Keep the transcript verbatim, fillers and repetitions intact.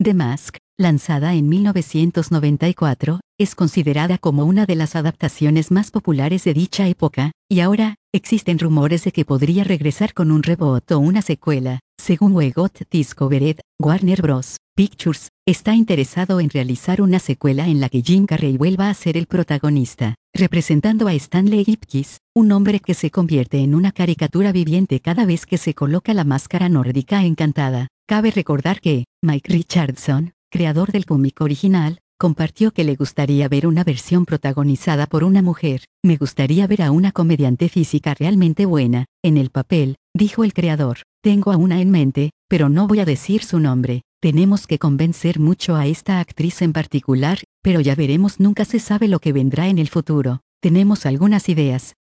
The Mask, lanzada en mil novecientos noventa y cuatro, es considerada como una de las adaptaciones más populares de dicha época, y ahora, existen rumores de que podría regresar con un reboot o una secuela. Según We Got Discovered, Warner Bros. Pictures está interesado en realizar una secuela en la que Jim Carrey vuelva a ser el protagonista, representando a Stanley Ipkiss, un hombre que se convierte en una caricatura viviente cada vez que se coloca la máscara nórdica encantada. Cabe recordar que Mike Richardson, creador del cómic original, compartió que le gustaría ver una versión protagonizada por una mujer. Me gustaría ver a una comediante física realmente buena en el papel, dijo el creador. Tengo a una en mente, pero no voy a decir su nombre. Tenemos que convencer mucho a esta actriz en particular, pero ya veremos, nunca se sabe lo que vendrá en el futuro. Tenemos algunas ideas.